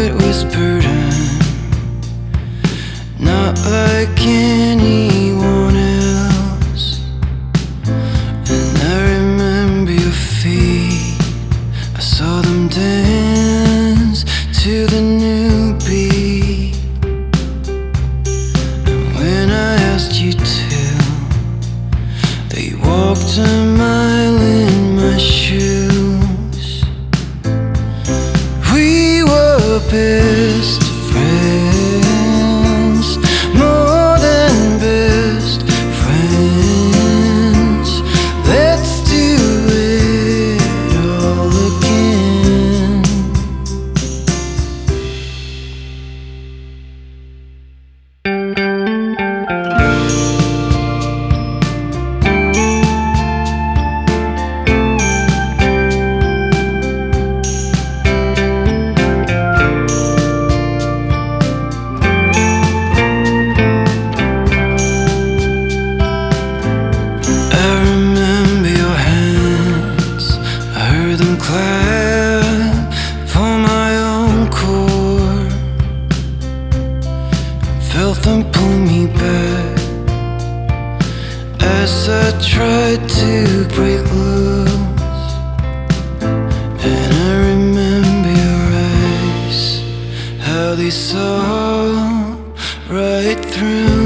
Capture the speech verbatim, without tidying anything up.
night whispered in, not like anyone else. And I remember your feet, I saw them dance to the new beat. And when I asked you to, they walked a mile in my shoes. We were best friends, more than best friends. Let's do it all again. Clap for my own core, felt them pull me back as I tried to break loose. And I remember your eyes, how they saw right through